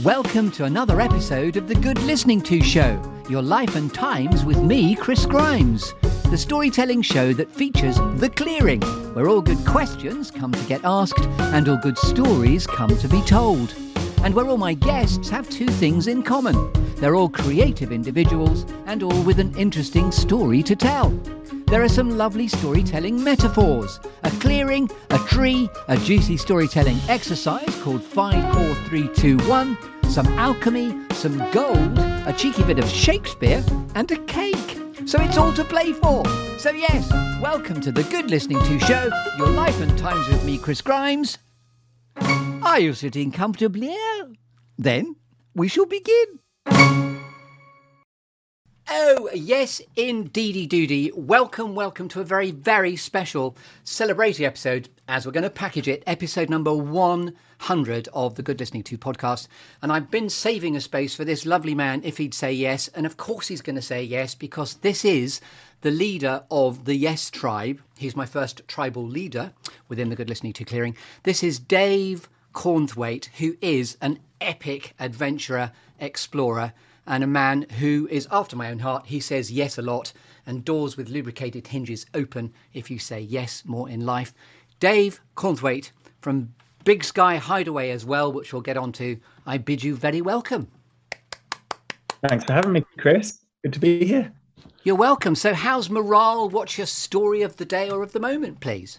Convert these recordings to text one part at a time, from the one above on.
Welcome to another episode of The Good Listening To Show, your life and times with me, Chris Grimes, the storytelling show that features The Clearing, where all good questions come to get asked and all good stories come to be told. And where all my guests have two things in common. They're all creative individuals and all with an interesting story to tell. There are some lovely storytelling metaphors, a clearing, a tree, a juicy storytelling exercise called 5, 4, 3, 2, 1, some alchemy, some gold, a cheeky bit of Shakespeare and a cake. So it's all to play for. So yes, welcome to The Good Listening To Show, your life and times with me, Chris Grimes. Are you sitting comfortably? Then we shall begin. Oh, yes, indeedy doody. Welcome to a very, very special celebratory episode, as we're going to package it, episode number 100 of the Good Listening To podcast. And I've been saving a space for this lovely man, if he'd say yes. And of course he's going to say yes, because this is the leader of the Yes Tribe. He's my first tribal leader within the Good Listening To clearing. This is Dave Cornthwaite, who is an epic adventurer, explorer, and a man who is after my own heart. He says yes a lot, and doors with lubricated hinges open if you say yes more in life. Dave Cornthwaite from Big Sky Hideaway as well, which we'll get on to. I bid you very welcome. Thanks for having me, Chris. Good to be here. You're welcome. So how's morale? What's your story of the day or of the moment, please?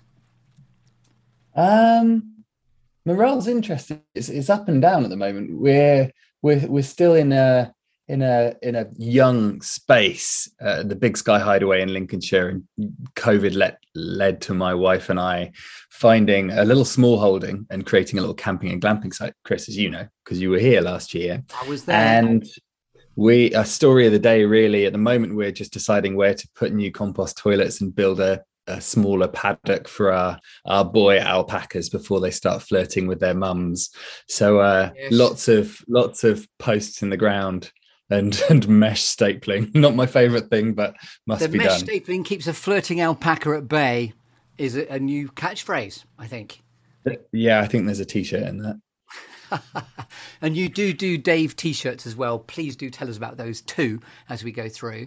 Morale's interesting. It's up and down at the moment. We're still in a young space, the Big Sky Hideaway in Lincolnshire, and COVID led to my wife and I finding a little small holding and creating a little camping and glamping site, Chris, as you know, because you were here last year. I was there. And a story of the day, really, at the moment, we're just deciding where to put new compost toilets and build a smaller paddock for our boy alpacas before they start flirting with their mums. So yes. lots of posts in the ground and mesh stapling. Not my favourite thing, but must be done. The mesh stapling keeps a flirting alpaca at bay is a new catchphrase, I think. Yeah, I think there's a T-shirt in that. And you do Dave T-shirts as well. Please do tell us about those too as we go through.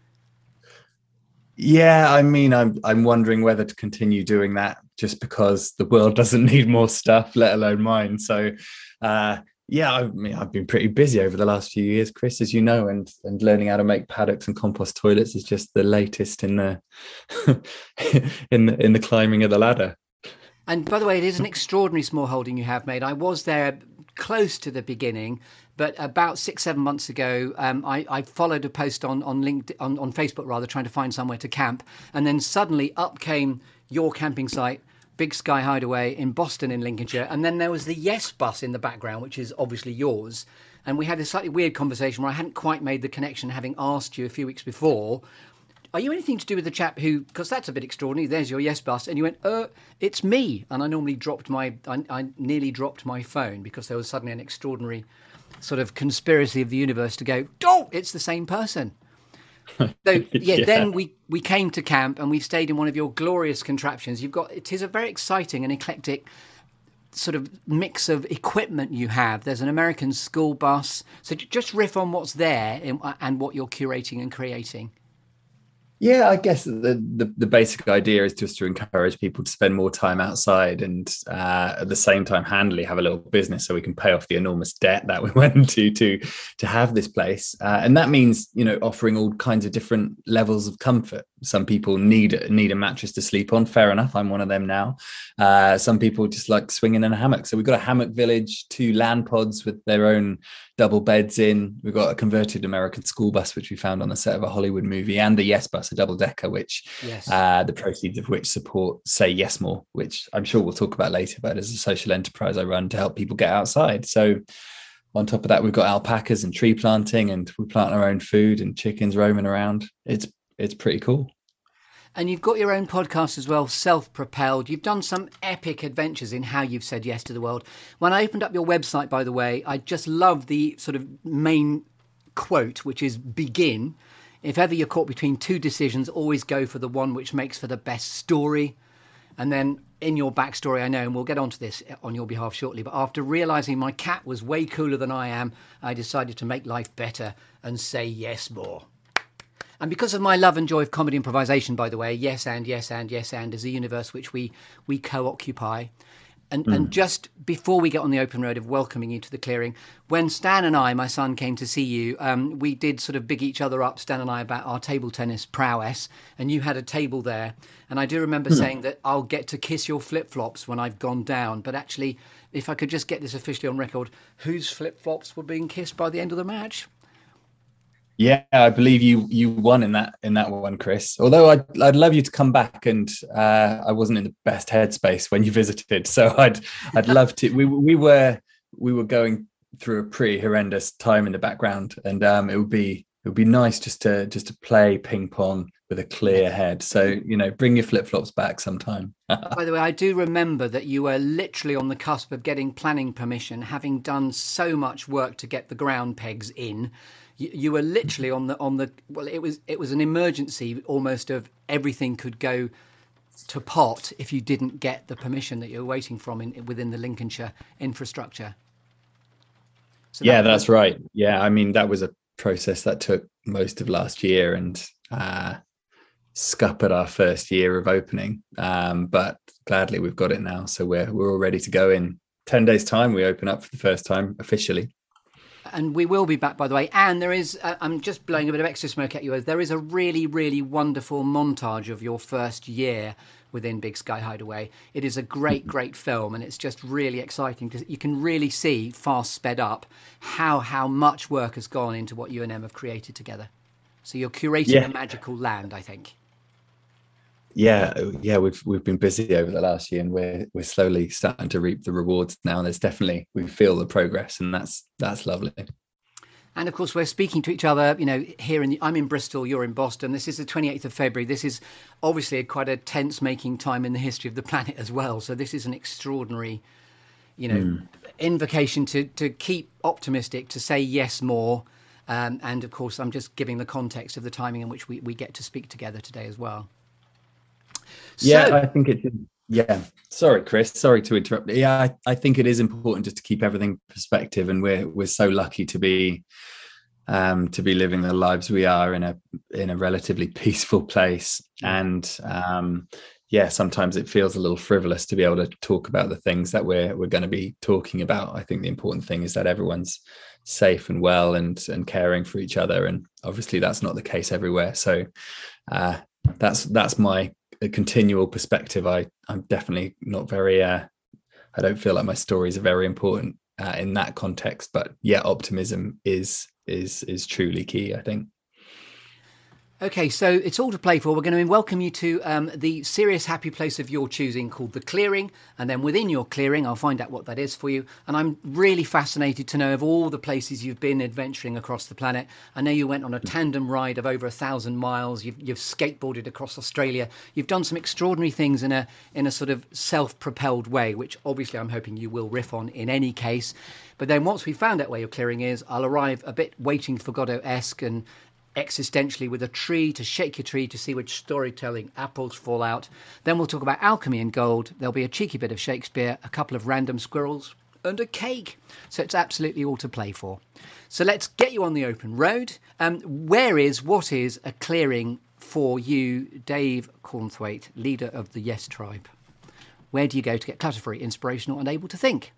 Yeah, I mean, I'm wondering whether to continue doing that just because the world doesn't need more stuff, let alone mine. So, yeah, I mean, I've been pretty busy over the last few years, Chris, as you know, and learning how to make paddocks and compost toilets is just the latest in the in the climbing of the ladder. And by the way, it is an extraordinary small holding you have made. I was there close to the beginning, but about 6-7 months ago, I followed a post on LinkedIn, on Facebook rather, trying to find somewhere to camp, and then suddenly up came your camping site, Big Sky Hideaway in Boston in Lincolnshire, and then there was the Yes bus in the background, which is obviously yours. And we had this slightly weird conversation where I hadn't quite made the connection, having asked you a few weeks before, are you anything to do with the chap who, because that's a bit extraordinary, there's your Yes bus, and you went, it's me. And I nearly dropped my phone because there was suddenly an extraordinary sort of conspiracy of the universe to go, oh, it's the same person. So yeah. Then we came to camp and we stayed in one of your glorious contraptions. It is a very exciting and eclectic sort of mix of equipment you have. There's an American school bus. So just riff on what's there and what you're curating and creating. Yeah, I guess the basic idea is just to encourage people to spend more time outside and at the same time handily have a little business so we can pay off the enormous debt that we went to have this place. And that means, offering all kinds of different levels of comfort. Some people need a mattress to sleep on. Fair enough. I'm one of them now. Some people just like swinging in a hammock. So we've got a hammock village, 2 land pods with their own double beds in. We've got a converted American school bus, which we found on the set of a Hollywood movie, and the Yes bus, a double decker, which yes. The proceeds of which support Say Yes More, which I'm sure we'll talk about later, but as a social enterprise I run to help people get outside. So on top of that, we've got alpacas and tree planting, and we plant our own food and chickens roaming around. It's pretty cool. And you've got your own podcast as well, Self-Propelled. You've done some epic adventures in how you've said yes to the world. When I opened up your website, by the way, I just love the sort of main quote, which is begin. If ever you're caught between 2 decisions, always go for the one which makes for the best story. And then in your backstory, I know, and we'll get onto this on your behalf shortly, but after realising my cat was way cooler than I am, I decided to make life better and say yes more. And because of my love and joy of comedy improvisation, by the way, yes and is a universe which we co-occupy. And just before we get on the open road of welcoming you to the clearing, when Stan and I, my son, came to see you, we did sort of big each other up, Stan and I, about our table tennis prowess. And you had a table there. And I do remember saying that I'll get to kiss your flip-flops when I've gone down. But actually, if I could just get this officially on record, whose flip-flops were being kissed by the end of the match? Yeah, I believe you won in that one, Chris. Although I'd love you to come back, and I wasn't in the best headspace when you visited, so I'd love to. We were going through a pretty horrendous time in the background, and it would be nice just to play ping pong with a clear head. So bring your flip flops back sometime. By the way, I do remember that you were literally on the cusp of getting planning permission, having done so much work to get the ground pegs in. You were literally on the well, it was an emergency almost of everything could go to pot if you didn't get the permission that you were waiting from within the Lincolnshire infrastructure. So yeah, that's right. Yeah, I mean, that was a process that took most of last year and scuppered our first year of opening. But gladly we've got it now, so we're all ready to go. In 10 days' time, we open up for the first time officially. And we will be back, by the way. And there is, I'm just blowing a bit of extra smoke at you, there is a really, really wonderful montage of your first year within Big Sky Hideaway. It is a great, great film, and it's just really exciting because you can really see, fast sped up, how much work has gone into what you and Em have created together. So you're curating a magical land, I think. Yeah, we've been busy over the last year, and we're slowly starting to reap the rewards now. And there's definitely, we feel the progress, and that's lovely. And of course, we're speaking to each other, here I'm in Bristol, you're in Boston. This is the 28th of February. This is obviously quite a tense-making time in the history of the planet as well. So this is an extraordinary, invocation to keep optimistic, to say yes more. And of course, I'm just giving the context of the timing in which we get to speak together today as well. Yeah, I think it's. Yeah, sorry, Chris. Sorry to interrupt. Yeah, I think it is important just to keep everything in perspective, and we're so lucky to be living the lives we are in a relatively peaceful place. And sometimes it feels a little frivolous to be able to talk about the things that we're going to be talking about. I think the important thing is that everyone's safe and well and caring for each other, and obviously that's not the case everywhere. So that's my continual perspective. I'm definitely not very I don't feel like my stories are very important in that context, but optimism is truly key, I think. Okay, so it's all to play for. We're going to welcome you to the serious happy place of your choosing called The Clearing. And then within your clearing, I'll find out what that is for you. And I'm really fascinated to know of all the places you've been adventuring across the planet. I know you went on a tandem ride of over 1,000 miles. You've skateboarded across Australia. You've done some extraordinary things in a sort of self-propelled way, which obviously I'm hoping you will riff on in any case. But then once we found out where your clearing is, I'll arrive a bit Waiting for Godot-esque and existentially with a tree to shake your tree to see which storytelling apples fall out. Then we'll talk about alchemy and gold. There'll be a cheeky bit of Shakespeare, a couple of random squirrels, and a cake. So it's absolutely all to play for. So let's get you on the open road. What is a clearing for you, Dave Cornthwaite, leader of the Yes Tribe? Where do you go to get clutter-free, inspirational, and able to think?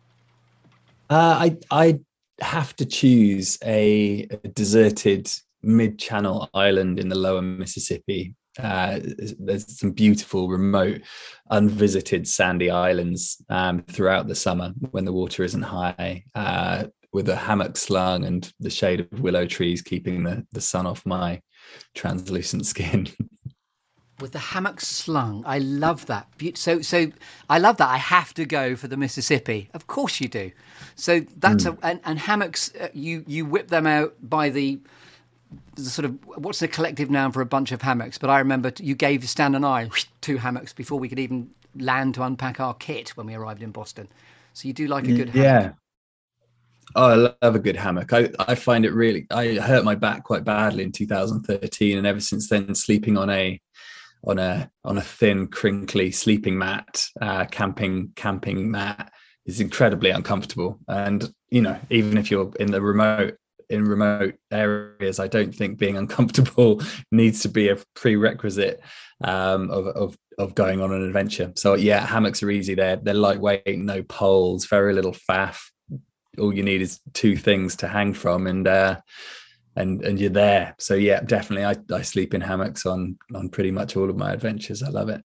I have to choose a deserted mid-channel island in the lower Mississippi. There's some beautiful, remote, unvisited sandy islands throughout the summer when the water isn't high, with a hammock slung and the shade of willow trees keeping the sun off my translucent skin. With the hammock slung, I love that. So I love that. I have to go for the Mississippi. Of course you do. So that's and hammocks. You whip them out by the sort of, what's the collective noun for a bunch of hammocks? But I remember you gave Stan and I 2 hammocks before we could even land to unpack our kit when we arrived in Boston. So you do like a good hammock. Yeah. Oh, I love a good hammock. I find it really, I hurt my back quite badly in 2013, and ever since then, sleeping on a on a thin, crinkly sleeping mat, camping mat, is incredibly uncomfortable. And even if you're in remote areas, I don't think being uncomfortable needs to be a prerequisite of going on an adventure. So yeah, hammocks are easy. They're lightweight, no poles, very little faff. All you need is two things to hang from, and you're there. So yeah, definitely I sleep in hammocks on pretty much all of my adventures. I love it.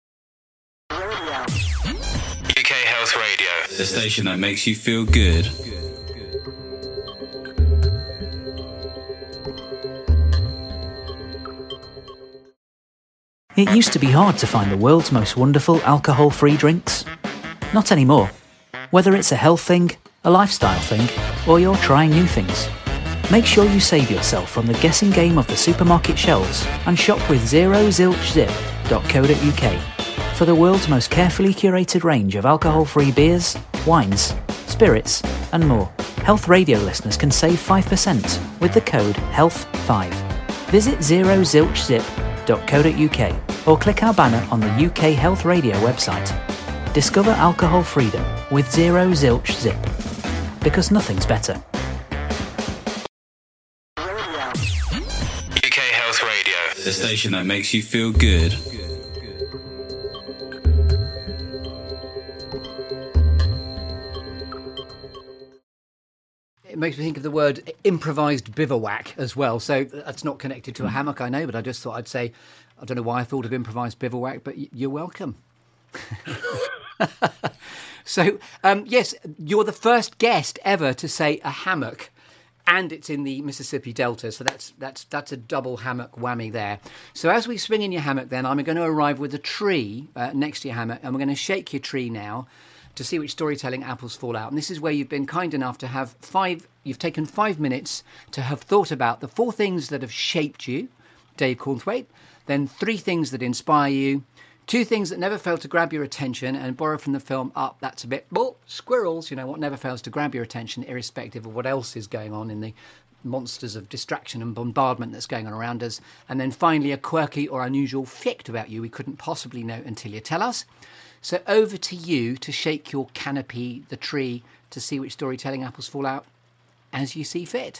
UK Health Radio, the station that makes you feel good. It used to be hard to find the world's most wonderful alcohol-free drinks. Not anymore. Whether it's a health thing, a lifestyle thing, or you're trying new things, make sure you save yourself from the guessing game of the supermarket shelves and shop with zerozilchzip.co.uk for the world's most carefully curated range of alcohol-free beers, wines, spirits, and more. Health Radio listeners can save 5% with the code HEALTH5. Visit zerozilchzip.co.uk or click our banner on the UK Health Radio website. Discover alcohol freedom with Zero Zilch Zip, because nothing's better. UK Health Radio, the station that makes you feel good. It makes me think of the word improvised bivouac as well. So that's not connected to a hammock, I know, but I just thought I'd say, I don't know why I thought of improvised bivouac, but you're welcome. So, yes, you're the first guest ever to say a hammock, and it's in the Mississippi Delta. So that's a double hammock whammy there. So as we swing in your hammock, then I'm going to arrive with a tree next to your hammock, and we're going to shake your tree now to see which storytelling apples fall out. And this is where you've been kind enough to have you've taken 5 minutes to have thought about the 4 things that have shaped you, Dave Cornthwaite, then 3 things that inspire you, 2 things that never fail to grab your attention, and borrow from the film Up, that's a bit, well, squirrels, what never fails to grab your attention, irrespective of what else is going on in the monsters of distraction and bombardment that's going on around us. And then finally, a quirky or unusual fact about you we couldn't possibly know until you tell us. So over to you to shake your canopy, the tree, to see which storytelling apples fall out as you see fit.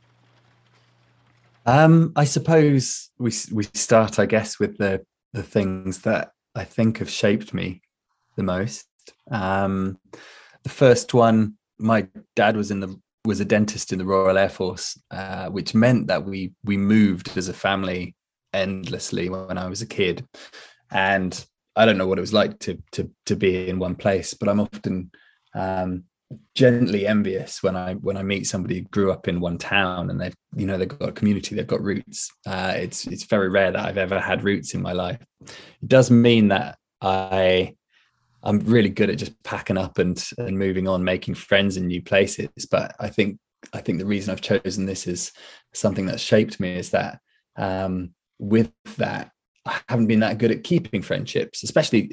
I suppose we start, I guess, with the things that I think have shaped me the most. The first one, my dad was a dentist in the Royal Air Force, which meant that we moved as a family endlessly when I was a kid, and I don't know what it was like to be in one place, but I'm often gently envious when I meet somebody who grew up in one town and they've got a community, they've got roots. It's very rare that I've ever had roots in my life. It does mean that I'm really good at just packing up and moving on, making friends in new places. But I think the reason I've chosen this is something that shaped me is that with that, I haven't been that good at keeping friendships, especially,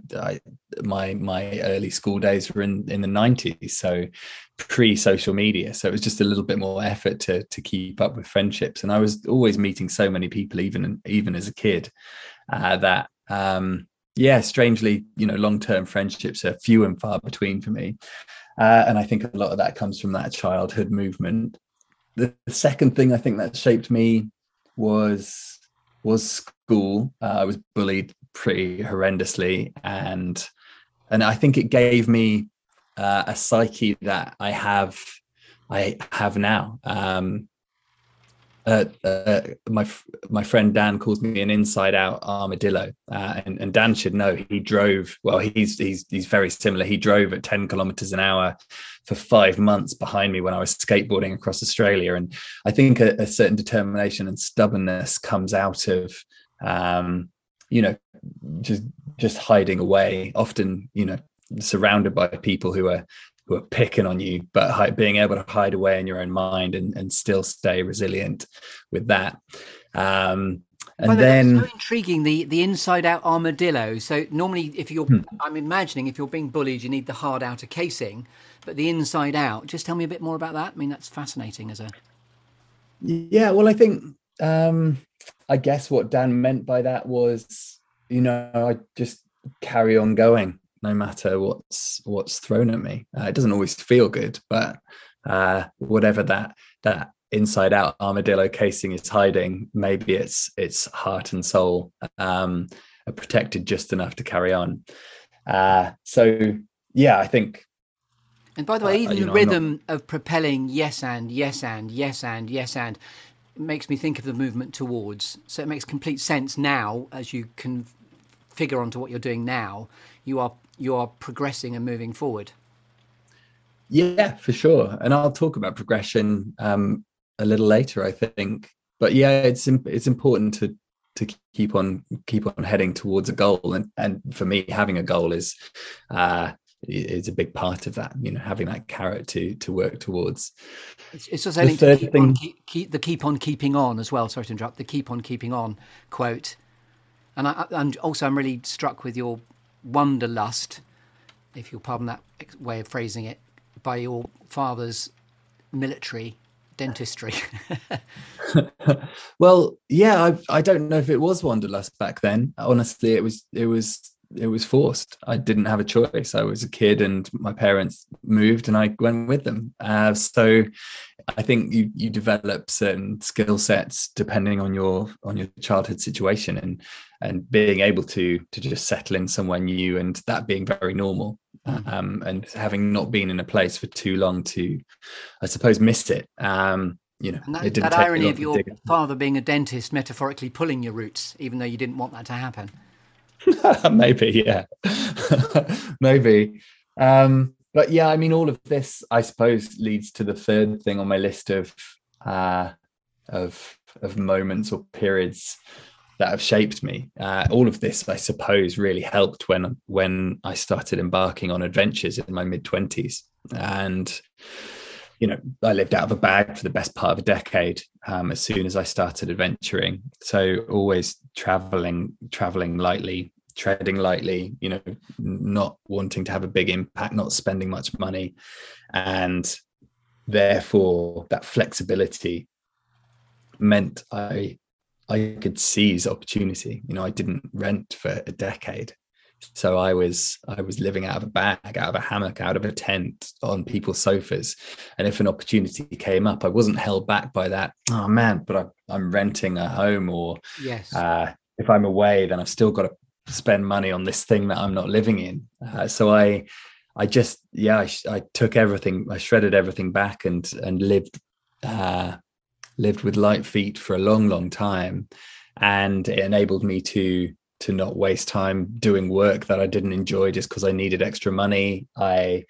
my early school days were in the 90s, so pre-social media. So it was just a little bit more effort to keep up with friendships. And I was always meeting so many people, even as a kid, that, strangely, long-term friendships are few and far between for me. And I think a lot of that comes from that childhood movement. The second thing I think that shaped me was school. I was bullied pretty horrendously, and I think it gave me a psyche that I have now. My friend Dan calls me an inside-out armadillo, and Dan should know. He drove. Well, he's very similar. He drove at 10 kilometers an hour for 5 months behind me when I was skateboarding across Australia. And I think a certain determination and stubbornness comes out of, just hiding away. Often, surrounded by people who are picking on you, but being able to hide away in your own mind and still stay resilient with that. And then that's so intriguing, the inside out armadillo. So normally I'm imagining if you're being bullied, you need the hard outer casing, but the inside out, just tell me a bit more about that. I mean, that's fascinating Yeah, well, I think, I guess what Dan meant by that was I just carry on going no matter what's thrown at me. It doesn't always feel good, but whatever that inside out armadillo casing is hiding, maybe its heart and soul are protected just enough to carry on. So yeah, I think. And by the way, even the rhythm of propelling yes and yes and yes and yes and makes me think of the movement towards. So it makes complete sense now as you can figure onto what you're doing now. You are progressing and moving forward. Yeah, for sure. And I'll talk about progression a little later, I think. But yeah, it's important to keep on heading towards a goal, and for me, having a goal is a big part of that. Having that carrot to work towards. It's also linked to keep on keeping on as well. Sorry to interrupt. The keep on keeping on quote, and I'm really struck with your wanderlust, if you'll pardon that way of phrasing it, by your father's military dentistry. Well, yeah, I don't know if it was wanderlust back then. Honestly, it was forced. I didn't have a choice. I was a kid and my parents moved and I went with them. So I think you develop certain skill sets depending on your childhood situation and being able to just settle in somewhere new, and that being very normal. And having not been in a place for too long to, I suppose, miss it. And that irony of your father being a dentist metaphorically pulling your roots, even though you didn't want that to happen. Maybe, yeah. Maybe. But yeah, I mean, all of this, I suppose, leads to the third thing on my list of moments or periods that have shaped me. All of this, I suppose, really helped when I started embarking on adventures in my mid-20s. And, I lived out of a bag for the best part of a decade as soon as I started adventuring. So always traveling lightly, treading lightly, not wanting to have a big impact, not spending much money. And therefore, that flexibility meant I could seize opportunity. I didn't rent for a decade. So I was living out of a bag, out of a hammock, out of a tent, on people's sofas. And if an opportunity came up, I wasn't held back by that. Oh man, but I'm renting a home, or yes. If I'm away, then I've still got to spend money on this thing that I'm not living in. So I took everything, I shredded everything back and lived with light feet for a long, long time. And it enabled me to not waste time doing work that I didn't enjoy just because I needed extra money. I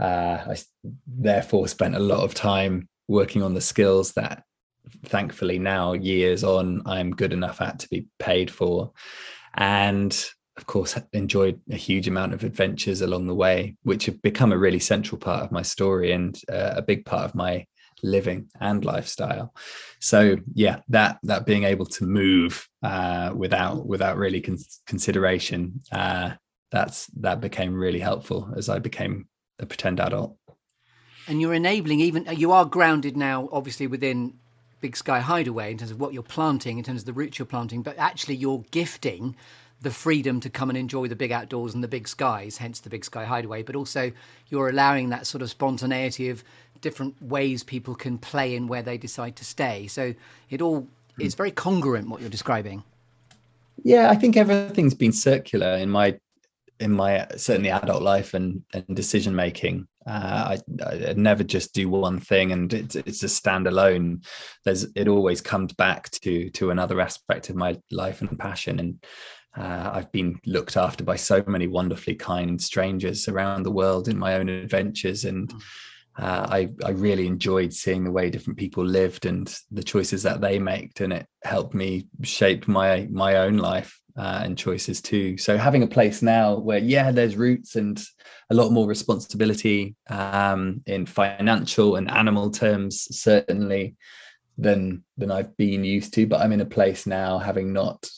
therefore spent a lot of time working on the skills that thankfully now, years on, I'm good enough at to be paid for. And of course, enjoyed a huge amount of adventures along the way, which have become a really central part of my story and a big part of my living and lifestyle. So yeah, that being able to move without really consideration, that became really helpful as I became a pretend adult. And you're enabling, you are grounded now, obviously, within Big Sky Hideaway in terms of what you're planting, in terms of the roots you're planting, but actually you're gifting the freedom to come and enjoy the big outdoors and the big skies, hence the Big Sky Hideaway, but also you're allowing that sort of spontaneity of different ways people can play in where they decide to stay. So it all is very congruent, what you're describing. Yeah, I think everything's been circular in my certainly adult life and decision making. I never just do one thing and it's a standalone. It always comes back to another aspect of my life and passion. And I've been looked after by so many wonderfully kind strangers around the world in my own adventures. And I really enjoyed seeing the way different people lived and the choices that they made, and it helped me shape my own life and choices too. So having a place now where there's roots and a lot more responsibility in financial and animal terms certainly than I've been used to, but I'm in a place now having not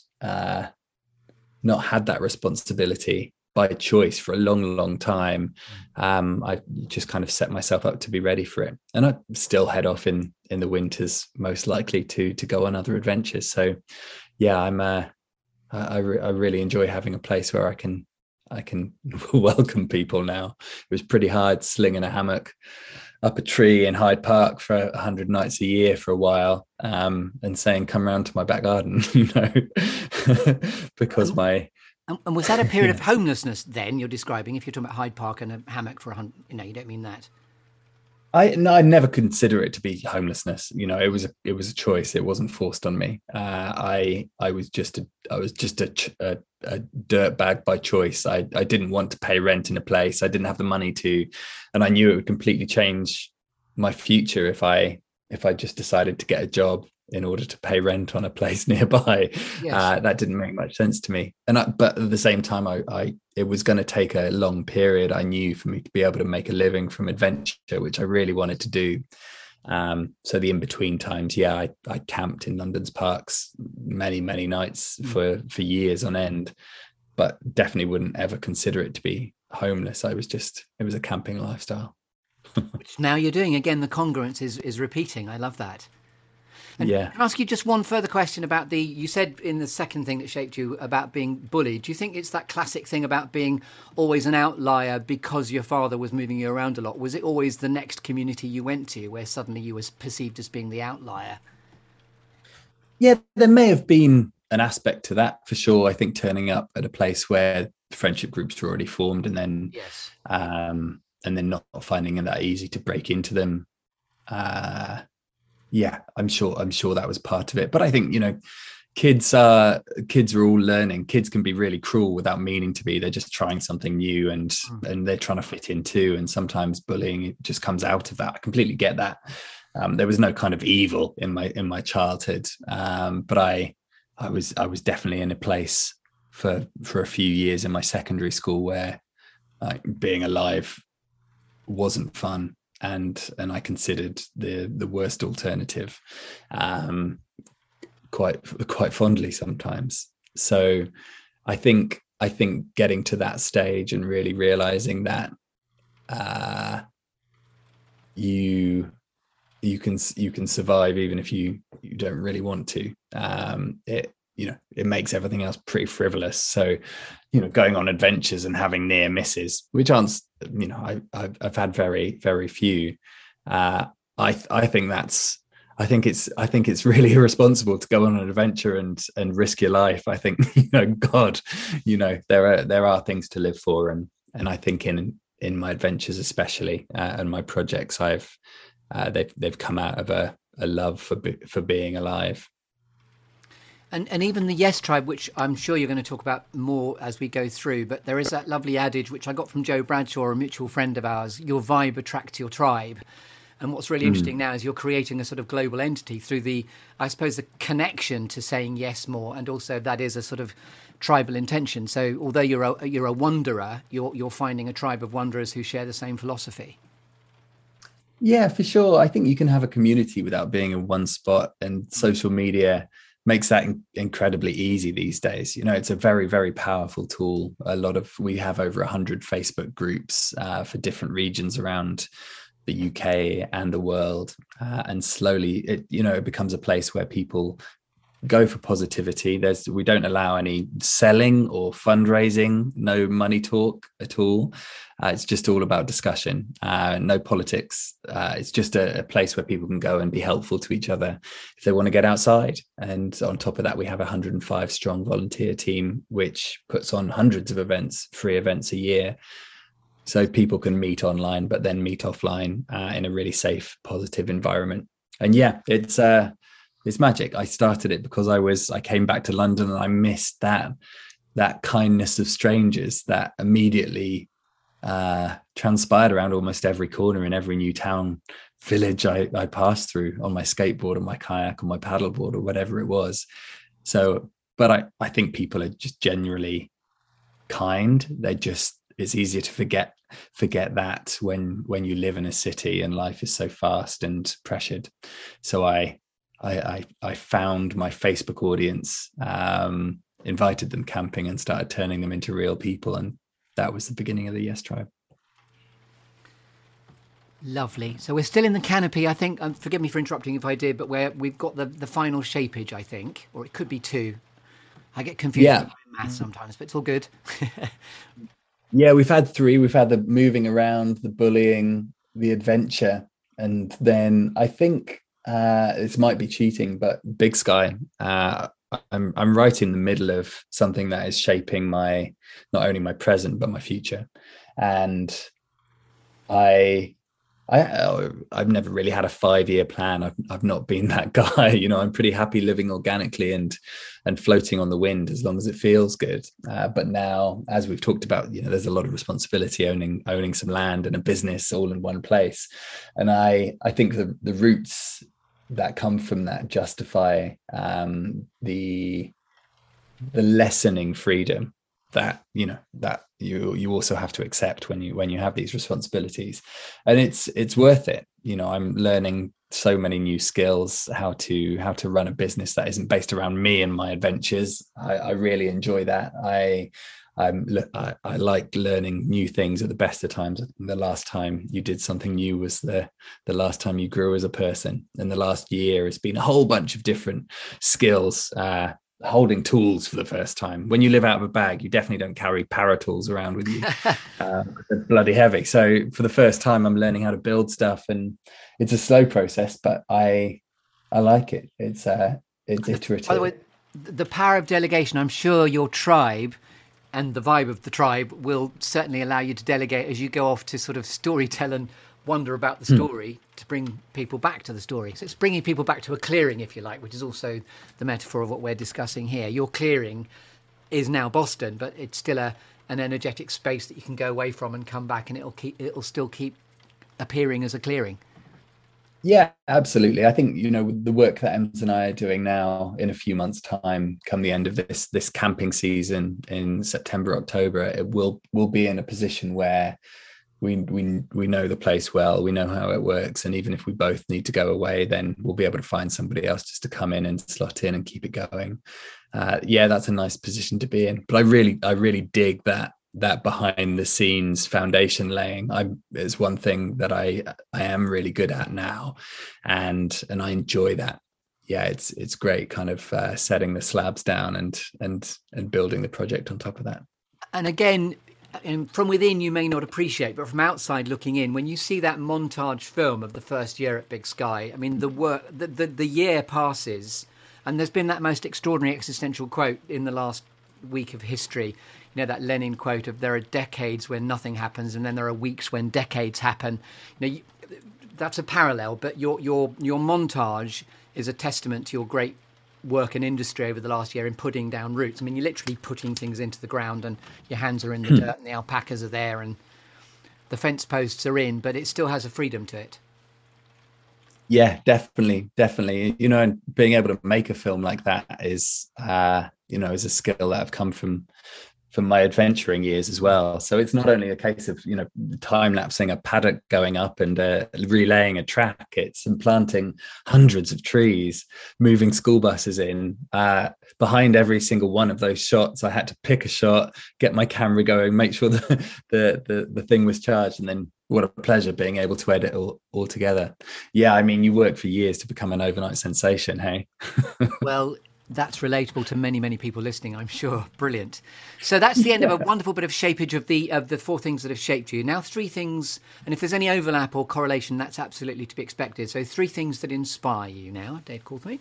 had that responsibility by choice for a long, long time. I just kind of set myself up to be ready for it. And I still head off in the winters, most likely to go on other adventures. So yeah, I really enjoy having a place where I can welcome people now. It was pretty hard slinging a hammock up a tree in Hyde Park for 100 nights a year for a while, and saying, come round to my back garden, because And was that a period of homelessness then you're describing, if you're talking about Hyde Park and a hammock for you don't mean that? I never consider it to be homelessness. It was a choice. It wasn't forced on me. I was just a dirt bag by choice. I didn't want to pay rent in a place. I didn't have the money to, and I knew it would completely change my future if I just decided to get a job in order to pay rent on a place nearby. Yes. That didn't make much sense to me. But at the same time, it was going to take a long period, I knew, for me to be able to make a living from adventure, which I really wanted to do. So the in-between times, I camped in London's parks many, many nights for years on end, but definitely wouldn't ever consider it to be homeless. It was a camping lifestyle. Which now you're doing. Again, the congruence is repeating. I love that. And can I ask you just one further question about you said in the second thing that shaped you about being bullied. Do you think it's that classic thing about being always an outlier because your father was moving you around a lot? Was it always the next community you went to where suddenly you were perceived as being the outlier? Yeah, there may have been an aspect to that for sure. I think turning up at a place where friendship groups were already formed and then not finding it that easy to break into them. I'm sure that was part of it. But I think, kids are all learning. Kids can be really cruel without meaning to be. They're just trying something new and they're trying to fit in too. And sometimes bullying just comes out of that. I completely get that. There was no kind of evil in my childhood. But I was definitely in a place for a few years in my secondary school where being alive wasn't fun. And I considered the worst alternative quite fondly sometimes. So I think getting to that stage and really realizing that you can survive even if you don't really want to. It makes everything else pretty frivolous. So, going on adventures and having near misses, which aren't, I've had very, very few. I think it's really irresponsible to go on an adventure and risk your life. I think, there are things to live for. And I think in my adventures, especially, and my projects, they've come out of a love for being alive. And even the Yes Tribe, which I'm sure you're going to talk about more as we go through, but there is that lovely adage, which I got from Joe Bradshaw, a mutual friend of ours, your vibe attracts your tribe. And what's really interesting now is you're creating a sort of global entity through the connection to saying yes more. And also that is a sort of tribal intention. So although you're a wanderer, you're finding a tribe of wanderers who share the same philosophy. Yeah, for sure. I think you can have a community without being in one spot, and social media makes that incredibly easy these days. It's a very, very powerful tool. We have over 100 Facebook groups for different regions around the UK and the world. And slowly it becomes a place where people go for positivity. We don't allow any selling or fundraising, no money talk at all. It's just all about discussion, no politics. It's just a place where people can go and be helpful to each other if they want to get outside. And on top of that, we have a 105 strong volunteer team, which puts on hundreds of events, free events a year. So people can meet online, but then meet offline in a really safe, positive environment. And it's magic. I started it because I came back to London and I missed that kindness of strangers that immediately transpired around almost every corner in every new town, village I passed through on my skateboard or my kayak or my paddleboard or whatever it was. So, but I think people are just generally kind. It's easier to forget that when you live in a city and life is so fast and pressured. So I found my Facebook audience, invited them camping and started turning them into real people. And that was the beginning of the Yes Tribe. Lovely. So we're still in the canopy, I think. Forgive me for interrupting if I did, but we've got the final shapeage, I think, or it could be two. I get confused Yeah. with math sometimes, but it's all good. Yeah, we've had three. We've had the moving around, the bullying, the adventure, and then I think this might be cheating, but Big Sky. I'm right in the middle of something that is shaping my not only my present but my future, and I've never really had a 5-year plan. I've not been that guy. I'm pretty happy living organically and floating on the wind as long as it feels good. But now, as we've talked about, there's a lot of responsibility owning some land and a business all in one place. And I think the roots that come from that justify the lessening freedom that you also have to accept when you have these responsibilities, and it's worth it. I'm learning so many new skills, how to run a business that isn't based around me and my adventures. I really enjoy that. I like learning new things at the best of times. The last time you did something new was the last time you grew as a person, and the last year has been a whole bunch of different skills. Holding tools for the first time. When you live out of a bag, you definitely don't carry power tools around with you. They're bloody heavy. So for the first time, I'm learning how to build stuff, and it's a slow process, but I like it. It's iterative. By the way, the power of delegation, I'm sure your tribe and the vibe of the tribe will certainly allow you to delegate as you go off to sort of storytell and wonder about the story to bring people back to the story. So it's bringing people back to a clearing, if you like, which is also the metaphor of what we're discussing here. Your clearing is now Boston, but it's still an energetic space that you can go away from and come back, and it'll still keep appearing as a clearing. Yeah, absolutely. I think, the work that Ems and I are doing now, in a few months' time, come the end of this camping season in September, October, it will be in a position where we know the place well, we know how it works, and even if we both need to go away, then we'll be able to find somebody else just to come in and slot in and keep it going. That's a nice position to be in. But I really dig that behind the scenes foundation laying. It's one thing that I am really good at now, and I enjoy that. Yeah, it's great, kind of setting the slabs down and building the project on top of that. And again, from within you may not appreciate, but from outside looking in, when you see that montage film of the first year at Big Sky, I mean, the year passes, and there's been that most extraordinary existential quote in the last week of history. That Lenin quote of there are decades when nothing happens, and then there are weeks when decades happen. That's a parallel, but your montage is a testament to your great work and industry over the last year in putting down roots. I mean, you're literally putting things into the ground, and your hands are in the dirt, and the alpacas are there, and the fence posts are in, but it still has a freedom to it. Yeah, definitely. And being able to make a film like that is is a skill that I've come from my adventuring years as well. So it's not only a case of time lapsing a paddock going up and relaying a track. It's planting hundreds of trees, moving school buses in. Behind every single one of those shots, I had to pick a shot, get my camera going, make sure the thing was charged, and then what a pleasure being able to edit all together. Yeah, I mean, you work for years to become an overnight sensation, hey? Well, that's relatable to many, many people listening, I'm sure. Brilliant. So that's the end of a wonderful bit of shapage of the 4 things that have shaped you. Now 3 things, and if there's any overlap or correlation, that's absolutely to be expected. So 3 things that inspire you now, Dave Corthwaite.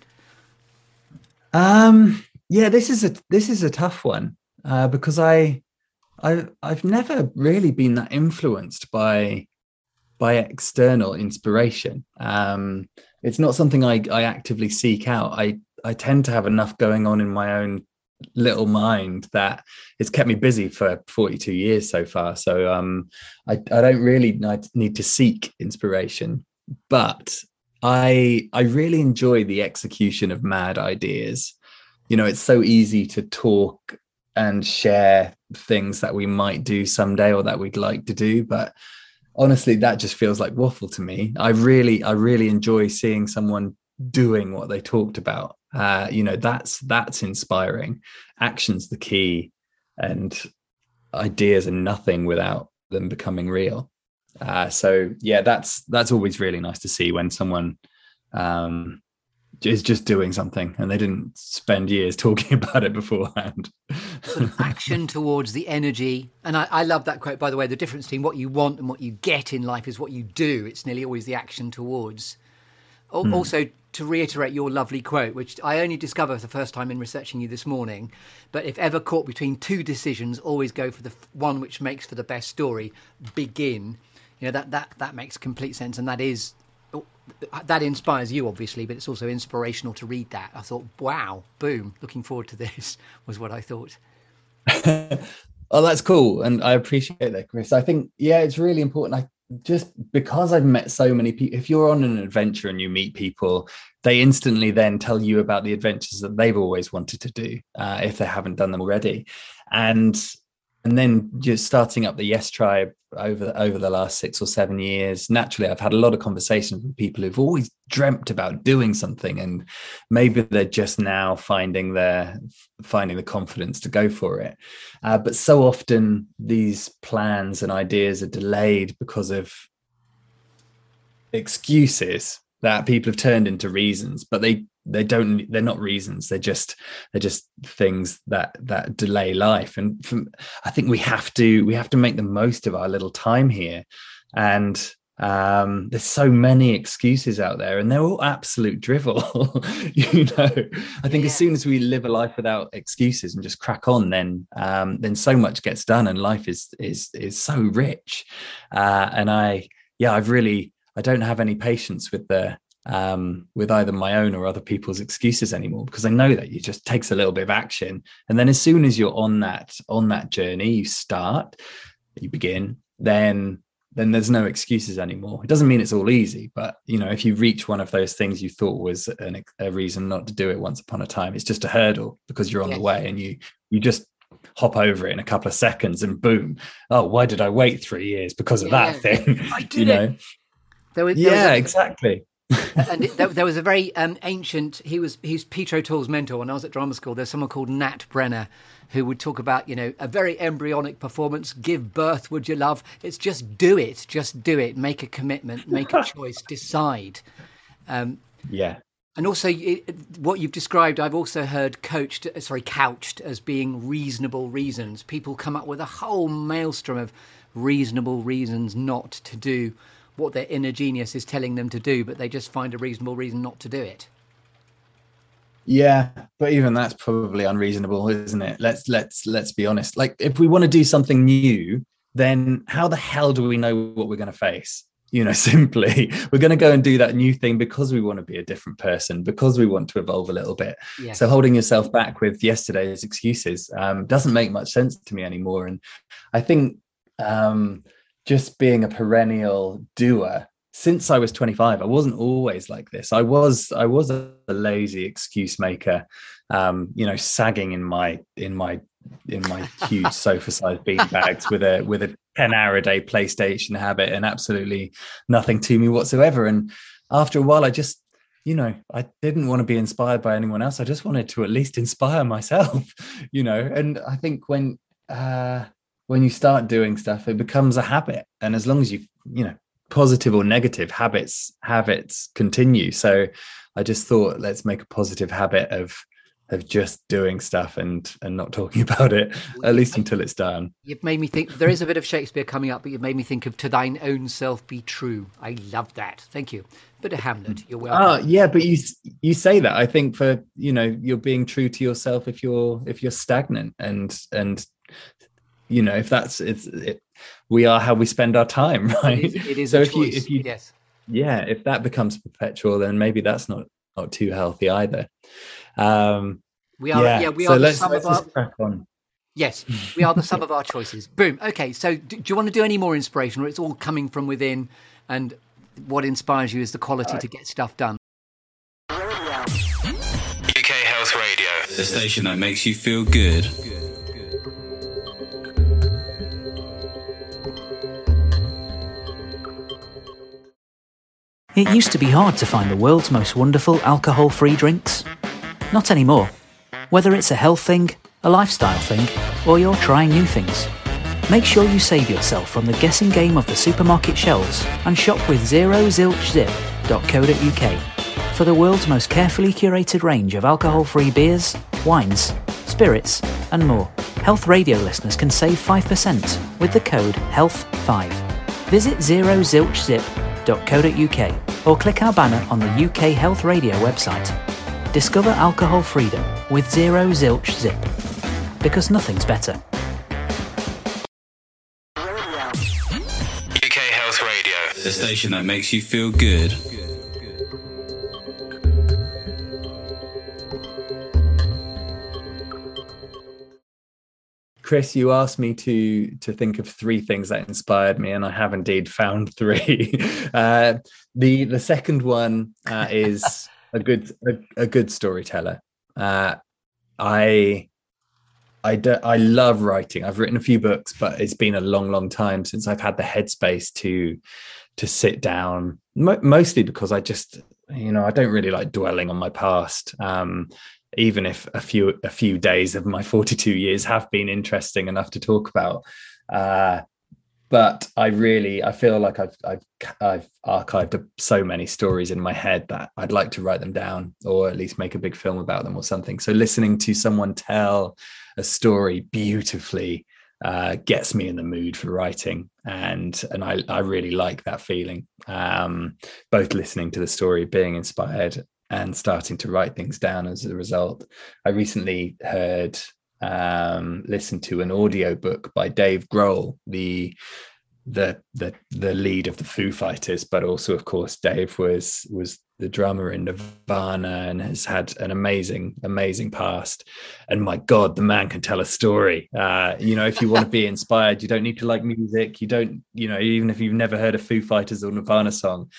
This is a tough one because I've never really been that influenced by external inspiration. It's not something I actively seek out. I tend to have enough going on in my own little mind that it's kept me busy for 42 years so far. So I don't really need to seek inspiration, but I really enjoy the execution of mad ideas. It's so easy to talk and share things that we might do someday or that we'd like to do, but honestly, that just feels like waffle to me. I really enjoy seeing someone doing what they talked about. That's inspiring. Action's the key, and ideas are nothing without them becoming real. So yeah, that's always really nice to see when someone is just doing something, and they didn't spend years talking about it beforehand. Sort of action towards the energy. And I love that quote, by the way. The difference between what you want and what you get in life is what you do. It's nearly always the action towards. Also, to reiterate your lovely quote, which I only discovered for the first time in researching you this morning, but if ever caught between two decisions, always go for the one which makes for the best story. Begin. That makes complete sense, and that inspires you, obviously, but it's also inspirational to read that. I thought, wow, boom, looking forward to this, was what I thought. Oh, that's cool. And I appreciate that, Chris. I think, it's really important. Just because I've met so many people, if you're on an adventure and you meet people, they instantly then tell you about the adventures that they've always wanted to do, if they haven't done them already. And then just starting up the Yes Tribe over the last 6 or 7 years, naturally, I've had a lot of conversations with people who've always dreamt about doing something, and maybe they're just now finding the confidence to go for it. But so often these plans and ideas are delayed because of excuses that people have turned into reasons, but they're not reasons. They're just things that delay life. And I think we have to make the most of our little time here. And there's so many excuses out there, and they're all absolute drivel. I think as soon as we live a life without excuses and just crack on, then so much gets done, and life is so rich. And I don't have any patience with either my own or other people's excuses anymore, because I know that it just takes a little bit of action. And then as soon as you're on that journey, you begin, then there's no excuses anymore. It doesn't mean it's all easy, but if you reach one of those things you thought was a reason not to do it once upon a time, it's just a hurdle because you're on the way, and you just hop over it in a couple of seconds, and boom, oh, why did I wait 3 years because of that thing? I did it. Exactly. And there was a very ancient, he's Peter O'Toole's mentor. When I was at drama school, there's someone called Nat Brenner who would talk about, a very embryonic performance. Give birth, would you love? It's just do it, make a commitment, make a choice, decide. And also what you've described, I've also heard couched as being reasonable reasons. People come up with a whole maelstrom of reasonable reasons not to do what their inner genius is telling them to do, but they just find a reasonable reason not to do it. Yeah, but even that's probably unreasonable, isn't it? Let's be honest. Like, if we want to do something new, then how the hell do we know what we're going to face? Simply, we're going to go and do that new thing because we want to be a different person, because we want to evolve a little bit. Yes. So holding yourself back with yesterday's excuses doesn't make much sense to me anymore. And I think just being a perennial doer, since I was 25, I wasn't always like this. I was a lazy excuse maker, sagging in my huge sofa-sized beanbags with a 10-hour-a-day PlayStation habit and absolutely nothing to me whatsoever. And after a while, I just, I didn't want to be inspired by anyone else. I just wanted to at least inspire myself, And I think when you start doing stuff, it becomes a habit. And as long as you positive or negative habits continue. So I just thought, let's make a positive habit of just doing stuff and not talking about it, at least until it's done. You've made me think, there is a bit of Shakespeare coming up, but you've made me think of "To thine own self be true." I love that. Thank you. Bit of Hamlet. You're welcome. Oh yeah, but you say that, I think, for you're being true to yourself if you're stagnant, and if that's it, we are how we spend our time, right? It is so a choice. If that becomes perpetual, then maybe that's not too healthy either. We are the sum of our crack on. Yes, we are the sum of our choices. Boom. Okay, so do you want to do any more inspiration, or it's all coming from within, and what inspires you is the quality to get stuff done? UK Health Radio, the station that makes you feel good. It used to be hard to find the world's most wonderful alcohol-free drinks. Not anymore. Whether it's a health thing, a lifestyle thing, or you're trying new things, make sure you save yourself from the guessing game of the supermarket shelves and shop with zerozilchzip.co.uk. for the world's most carefully curated range of alcohol-free beers, wines, spirits, and more. Health Radio listeners can save 5% with the code HEALTH5. Visit zerozilchzip.co.uk or click our banner on the UK Health Radio website. Discover alcohol freedom with Zero Zilch Zip, because nothing's better. UK Health Radio, the station that makes you feel good. Chris, you asked me to think of 3 things that inspired me, and I have indeed found 3. The second one is a good storyteller. I love writing. I've written a few books, but it's been a long time since I've had the headspace to sit down. Mostly because I just, I don't really like dwelling on my past. Even if a few days of my 42 years have been interesting enough to talk about, but I feel like I've archived so many stories in my head that I'd like to write them down, or at least make a big film about them or something. So listening to someone tell a story beautifully gets me in the mood for writing, and I really like that feeling. Both listening to the story, being inspired, and starting to write things down as a result. I recently listened to an audio book by Dave Grohl, the lead of the Foo Fighters, but also, of course, Dave was the drummer in Nirvana and has had an amazing past. And my God, the man can tell a story. If you want to be inspired, you don't need to like music. You don't, even if you've never heard a Foo Fighters or Nirvana song,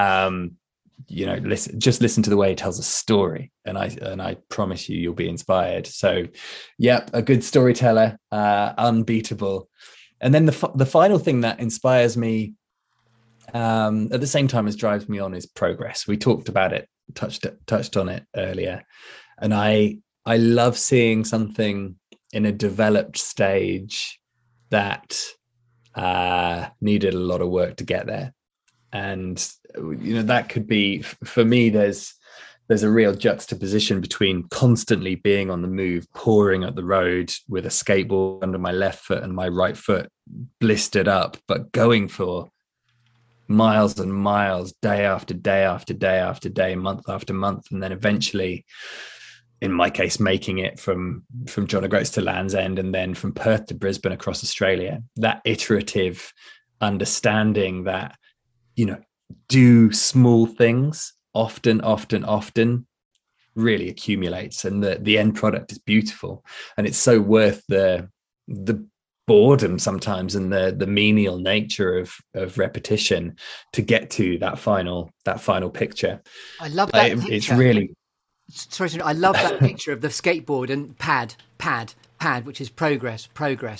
listen to the way he tells a story, and I promise you'll be inspired. So a good storyteller, unbeatable. And then the final thing that inspires me at the same time as drives me on is progress. We talked about it, touched on it earlier, and I love seeing something in a developed stage that needed a lot of work to get there. And that could be, for me, there's a real juxtaposition between constantly being on the move, pouring at the road with a skateboard under my left foot and my right foot blistered up, but going for miles and miles, day after day after day after day, month after month, and then eventually, in my case, making it from John O'Groats to Land's End, and then from Perth to Brisbane across Australia. That iterative understanding that, do small things often really accumulates, and the end product is beautiful, and it's so worth the boredom sometimes and the menial nature of repetition to get to that final picture. I love that picture. It's really I love that picture of the skateboard and pad, which is progress.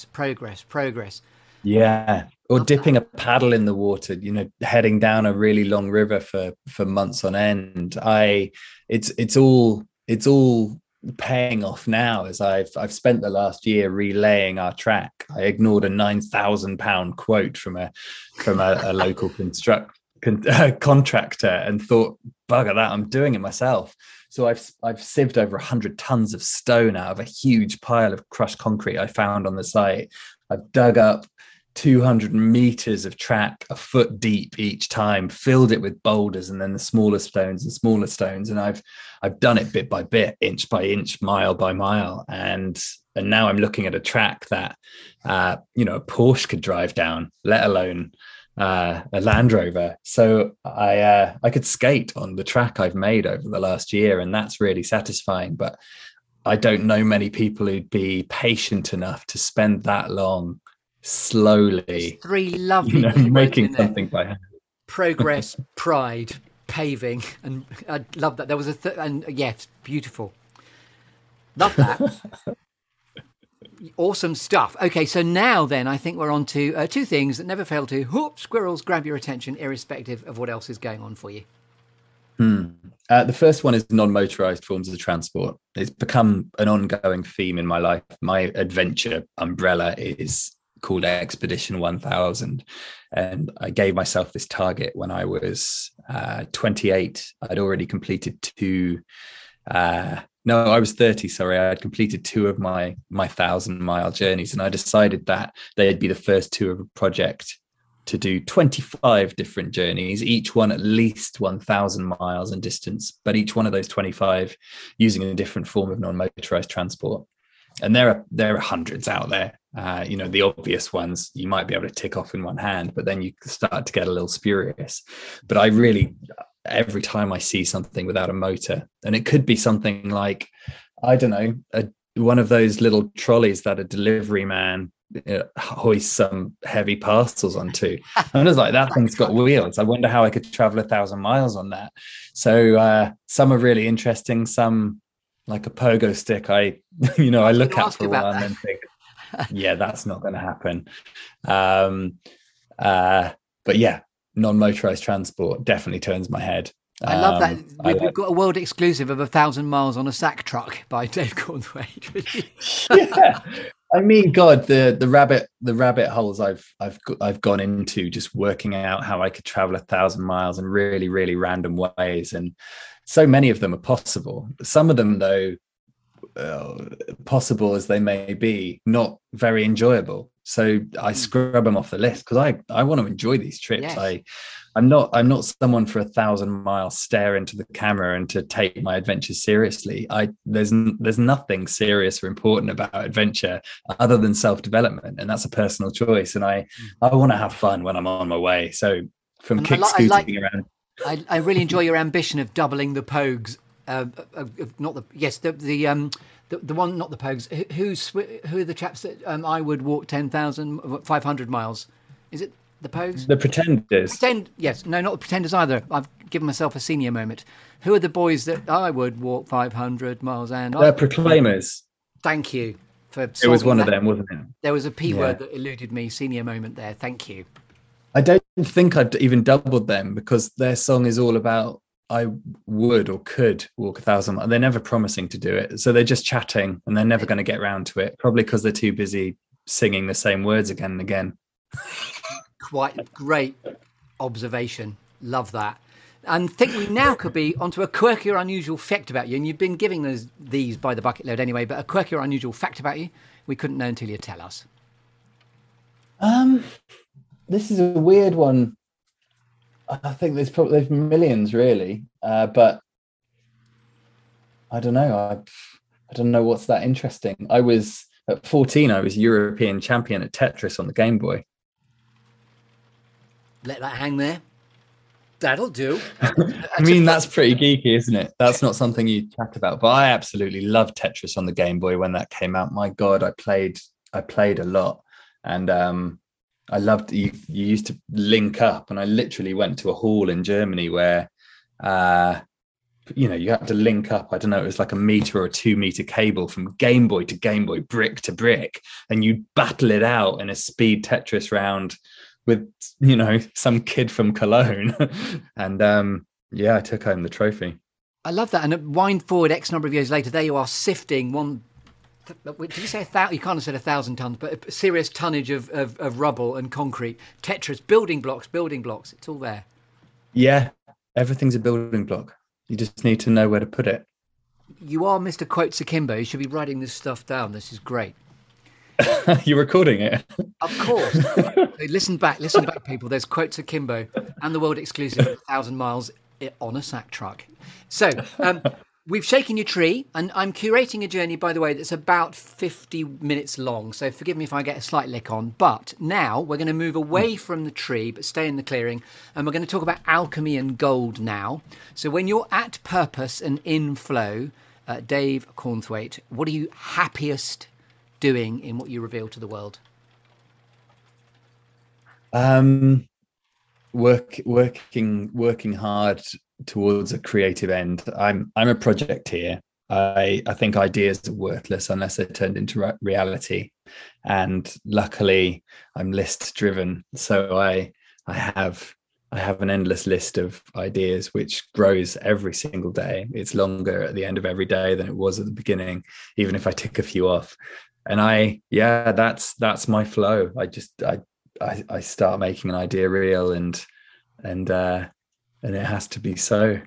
Yeah. Or dipping a paddle in the water, heading down a really long river for months on end. It's all paying off now, as I've spent the last year relaying our track. I ignored a £9,000 quote from a local contractor and thought, bugger that, I'm doing it myself. So I've sieved over 100 tons of stone out of a huge pile of crushed concrete I found on the site. I've dug up 200 meters of track a foot deep each time, filled it with boulders, and then the smaller stones, and I've done it bit by bit, inch by inch, mile by mile, and now I'm looking at a track that a Porsche could drive down, let alone a Land Rover. So I could skate on the track I've made over the last year, and that's really satisfying. But I don't know many people who'd be patient enough to spend that long slowly, 3 lovely making something by hand. Progress, pride, paving, and I love that. There was it's beautiful. Love that. Awesome stuff. Okay, so now then I think we're on to 2 things that never fail to squirrels grab your attention, irrespective of what else is going on for you. The first one is non-motorized forms of transport. It's become an ongoing theme in my life. My adventure umbrella is called Expedition 1000. And I gave myself this target when I was 28. I'd already completed two. No, I was 30. Sorry, I had completed two of my 1,000-mile journeys, and I decided that they'd be the first two of a project to do 25 different journeys, each one at least 1,000 miles in distance, but each one of those 25 using a different form of non-motorized transport. And there are hundreds out there. The obvious ones you might be able to tick off in one hand, but then you start to get a little spurious. But I really, every time I see something without a motor, and it could be something like, I don't know, one of those little trolleys that a delivery man hoist some heavy parcels onto. I'm just like, that thing's got wheels. I wonder how I could travel 1,000 miles on that. So some are really interesting. Some, like a pogo stick, I look at for a while and then think, yeah, that's not going to happen. But yeah, non-motorized transport definitely turns my head. I love that. We've got a world exclusive of 1,000 miles on a sack truck by Dave Cornthwaite. Yeah, I mean, God, the rabbit holes I've gone into just working out how I could travel 1,000 miles in really, really random ways, and so many of them are possible. Some of them, though, possible as they may be, not very enjoyable. So I scrub them off the list because I want to enjoy these trips. Yes. I'm not someone for 1,000-mile stare into the camera and to take my adventures seriously. There's nothing serious or important about adventure other than self-development, and that's a personal choice. And I want to have fun when I'm on my way. So from scooting around, I really enjoy your ambition of doubling the Pogues. The one, not the Pogues. Who are the chaps that I would walk 10,500 miles? Is it the Pogues? The Pretenders. Yes, no, not the Pretenders either. I've given myself a senior moment. Who are the boys that I would walk 500 miles and? They're Proclaimers. Thank you for. It was one of them, wasn't it? There was a P word that eluded me. Senior moment there. Thank you. I don't think I'd even doubled them because their song is all about I would or could walk 1,000 miles. They're never promising to do it. So they're just chatting and they're never going to get round to it, probably because they're too busy singing the same words again and again. Quite great observation. Love that. And think we now could be onto a quirky or unusual fact about you. And you've been giving these by the bucket load anyway, but a quirky or unusual fact about you, we couldn't know until you tell us. This is a weird one. I think there's millions really, but I don't know. I don't know what's that interesting. I was at 14. I was European champion at Tetris on the Game Boy. Let that hang there. That'll do. I mean, that's pretty geeky, isn't it? That's not something you chat about. But I absolutely loved Tetris on the Game Boy when that came out. My God, I played a lot, and I loved you used to link up, and I literally went to a hall in Germany where you had to link up. I don't know, it was like a meter or 2 meter cable from Game Boy to Game Boy, brick to brick, and you battle it out in a speed Tetris round with some kid from Cologne. And I took home the trophy. I love that. And wind forward X number of years later, there you are sifting one. Did you say 1,000? You can't have said 1,000 tons, but a serious tonnage of rubble and concrete. Tetris, building blocks. It's all there. Yeah, everything's a building block. You just need to know where to put it. You are Mr. Quotes Akimbo. You should be writing this stuff down. This is great. You're recording it? Of course. Listen back, people. There's Quotes Akimbo and the world exclusive 1,000 miles on a sack truck. So, we've shaken your tree, and I'm curating a journey, by the way, that's about 50 minutes long. So forgive me if I get a slight lick on. But now we're going to move away from the tree, but stay in the clearing. And we're going to talk about alchemy and gold now. So when you're at purpose and in flow, Dave Cornthwaite, what are you happiest doing in what you reveal to the world? Working hard towards a creative end. I'm a projecteer. I think ideas are worthless unless they're turned into reality, and luckily I'm list driven, so I have an endless list of ideas which grows every single day. It's longer at the end of every day than it was at the beginning, even if I tick a few off. And that's my flow. I start making an idea real, and it has to be so.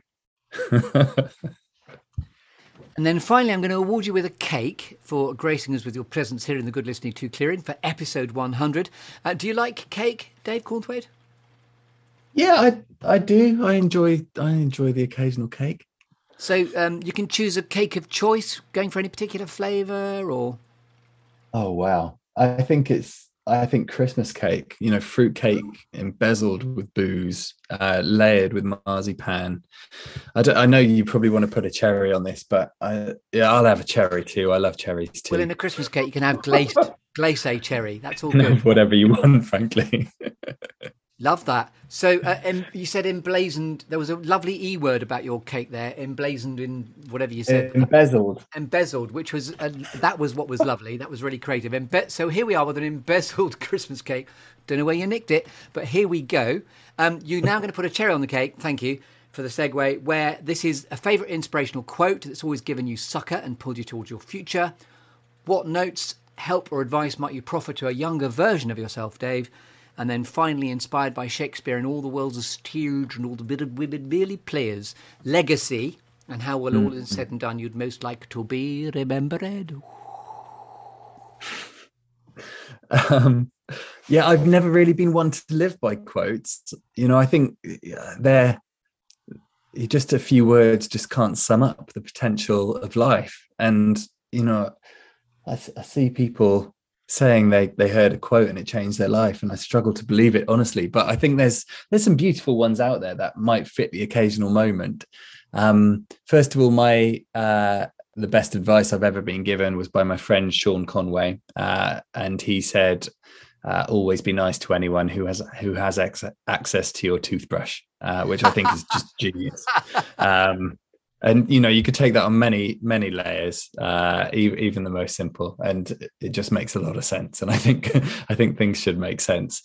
And then finally, I'm going to award you with a cake for gracing us with your presence here in the Good Listening to Clearing for episode 100. Do you like cake, Dave Cornthwaite? Yeah, I do. I enjoy the occasional cake. So you can choose a cake of choice, going for any particular flavour, or? Oh wow! I think Christmas cake. Fruit cake embezzled with booze, layered with marzipan. I know you probably want to put a cherry on this, but I'll have a cherry too. I love cherries too. Well, in a Christmas cake, you can have glacé cherry. That's all good. Whatever you want, frankly. Love that. So you said emblazoned. There was a lovely E word about your cake there. Emblazoned in whatever you said. Embezzled, which was that was what was lovely. That was really creative. So here we are with an embezzled Christmas cake. Don't know where you nicked it, but here we go. You're now going to put a cherry on the cake. Thank you for the segue. Where this is a favourite inspirational quote that's always given you succour and pulled you towards your future. What notes, help or advice might you proffer to a younger version of yourself, Dave? And then finally, inspired by Shakespeare and all the world's a stage and all the bit of women really players, legacy, and how well all is said and done you'd most like to be remembered. Yeah, I've never really been one to live by quotes. I think they're just a few words just can't sum up the potential of life. And, I see people saying they heard a quote and it changed their life, and I struggle to believe it, honestly. But I think there's some beautiful ones out there that might fit the occasional moment. First of all, the best advice I've ever been given was by my friend Sean Conway, and he said, always be nice to anyone who has access to your toothbrush, which I think is just genius. And you could take that on many layers, even the most simple, and it just makes a lot of sense. And I think things should make sense.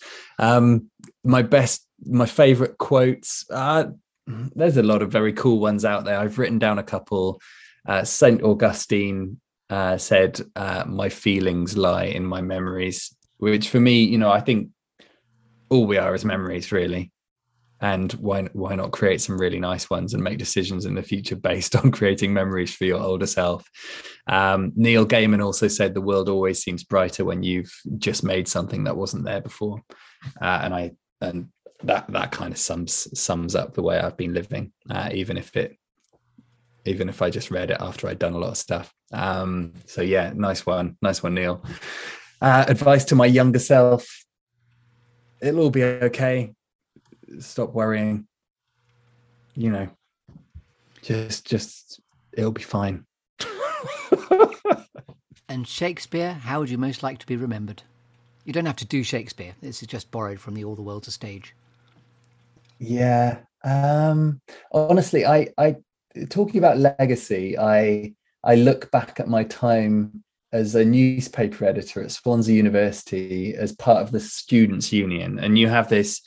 My favorite quotes. There's a lot of very cool ones out there. I've written down a couple. Saint Augustine said, "My feelings lie in my memories," which for me, I think all we are is memories, really. And why not create some really nice ones and make decisions in the future based on creating memories for your older self? Neil Gaiman also said the world always seems brighter when you've just made something that wasn't there before. And that kind of sums up the way I've been living, even if I just read it after I'd done a lot of stuff. So yeah, nice one, Neil. Advice to my younger self: it'll all be okay. Stop worrying. Just it'll be fine. And Shakespeare, how would you most like to be remembered? You don't have to do Shakespeare. This is just borrowed from the All the World's a Stage. Yeah. Honestly, I talking about legacy, I look back at my time as a newspaper editor at Swansea University as part of the Students' Union, and you have this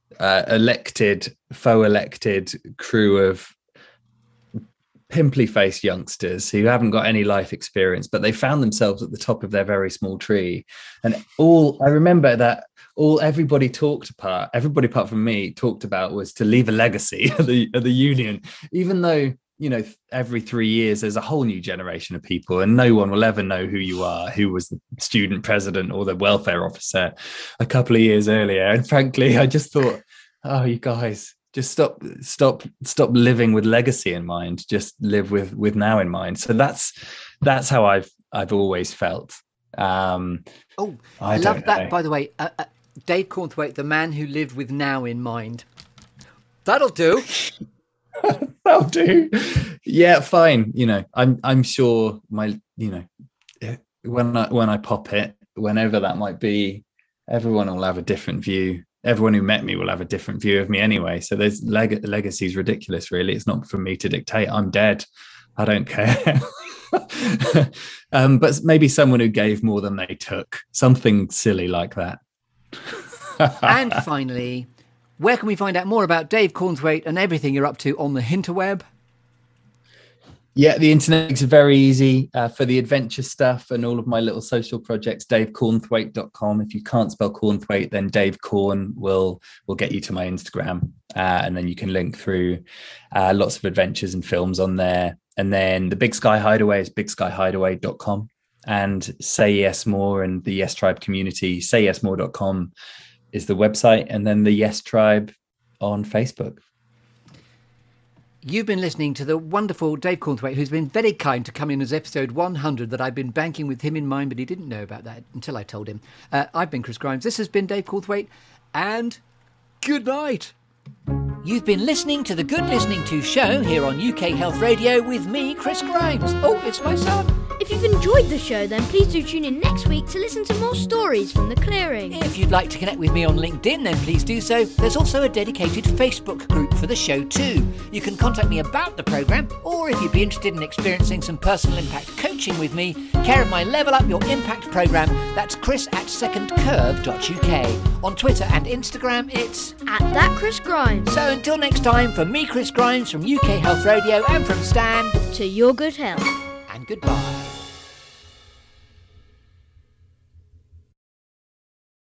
faux elected crew of pimply-faced youngsters who haven't got any life experience, but they found themselves at the top of their very small tree. And I remember that everybody apart from me talked about was to leave a legacy at the union, even though every 3 years there's a whole new generation of people, and no one will ever know who you are, who was the student president or the welfare officer a couple of years earlier. And frankly, I just thought, oh, you guys, just stop living with legacy in mind. Just live with now in mind. So that's how I've always felt. I love that, by the way. Dave Cornthwaite, the man who lived with now in mind. That'll do. That'll do. Yeah, fine. I'm sure when I pop it, whenever that might be, everyone will have a different view. Everyone who met me will have a different view of me anyway. So there's legacy is ridiculous, really. It's not for me to dictate. I'm dead. I don't care. But maybe someone who gave more than they took. Something silly like that. And finally, where can we find out more about Dave Cornthwaite and everything you're up to on the Hinterweb? Yeah, the internet makes it very easy for the adventure stuff and all of my little social projects. DaveCornthwaite.com. If you can't spell Cornthwaite, then Dave Corn will get you to my Instagram, and then you can link through lots of adventures and films on there. And then the Big Sky Hideaway is bigskyhideaway.com, and Say Yes More and the Yes Tribe community, sayyesmore.com is the website, and then the Yes Tribe on Facebook. You've been listening to the wonderful Dave Cornthwaite, who's been very kind to come in as episode 100, that I've been banking with him in mind, but he didn't know about that until I told him. I've been Chris Grimes. This has been Dave Cornthwaite, and good night. You've been listening to the Good Listening To show here on UK Health Radio with me, Chris Grimes. Oh, it's my son. If you've enjoyed the show, then please do tune in next week to listen to more stories from the clearing. If you'd like to connect with me on LinkedIn, then please do so. There's also a dedicated Facebook group for the show too. You can contact me about the programme, or if you'd be interested in experiencing some personal impact coaching with me, care of my Level Up Your Impact programme, that's chris@secondcurve.uk. On Twitter and Instagram, it's @ThatChrisGrimes. So until next time, from me, Chris Grimes, from UK Health Radio, and from Stan, To your good health. and goodbye.